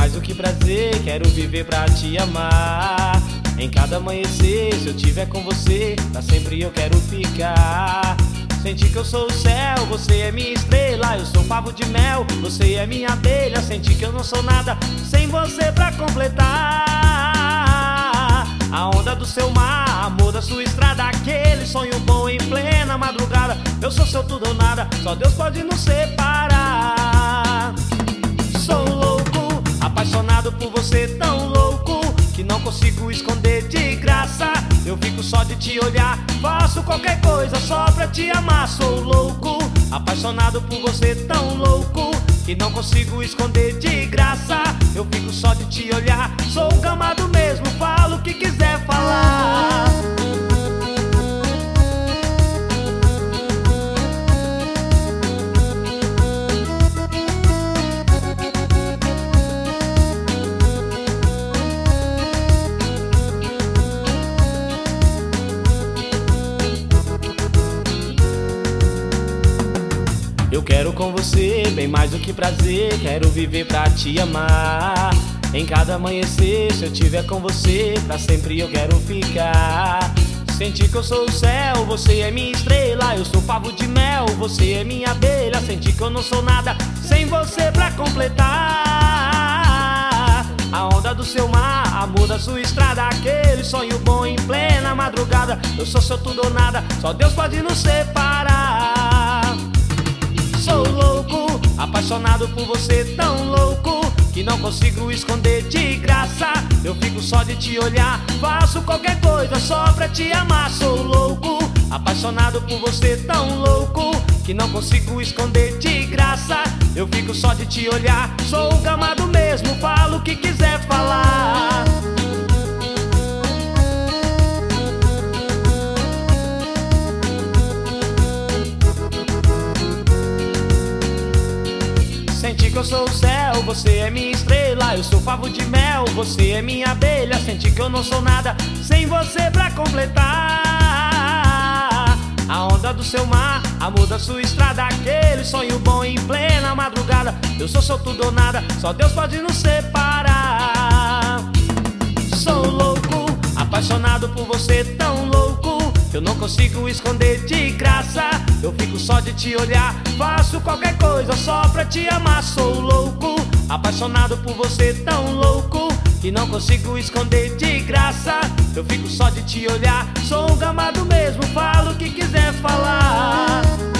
mais do que prazer, quero viver pra te amar. Em cada amanhecer, se eu tiver com você, pra sempre eu quero ficar. Senti que eu sou o céu, você é minha estrela. Eu sou favo de mel, você é minha abelha. Senti que eu não sou nada sem você pra completar. A onda do seu mar, amor da sua estrada, aquele sonho bom em plena madrugada. Eu sou seu tudo ou nada, só Deus pode nos separar. Sou louco, apaixonado por você, tão louco que não consigo esconder de graça. Eu fico só de te olhar, faço qualquer coisa só pra te amar. Sou louco, apaixonado por você, tão louco que não consigo esconder de graça. Eu fico só de te olhar, sou gamado mesmo, falo o que quiser falar. Eu quero com você bem mais do que prazer, quero viver pra te amar. Em cada amanhecer, se eu tiver com você, pra sempre eu quero ficar. Senti que eu sou o céu, você é minha estrela. Eu sou favo de mel, você é minha abelha. Senti que eu não sou nada sem você pra completar. A onda do seu mar, amor da sua estrada, aquele sonho bom em plena madrugada. Eu sou seu tudo ou nada, só Deus pode nos separar. Sou louco, apaixonado por você, tão louco que não consigo esconder de graça. Eu fico só de te olhar, faço qualquer coisa só pra te amar. Sou louco, apaixonado por você, tão louco que não consigo esconder de graça. Eu fico só de te olhar, sou gamado mesmo, falo o que quiser falar. Senti que eu sou o céu, você é minha estrela. Eu sou favo de mel, você é minha abelha. Senti que eu não sou nada sem você pra completar. A onda do seu mar, amor da sua estrada, aquele sonho bom em plena madrugada. Eu sou seu tudo ou nada, só Deus pode nos separar. Sou louco, apaixonado por você, tão louco eu não consigo esconder de graça. Eu fico só de te olhar, faço qualquer coisa só pra te amar. Sou louco, apaixonado por você, tão louco que não consigo esconder de graça. Eu fico só de te olhar, sou um gamado mesmo, falo o que quiser falar.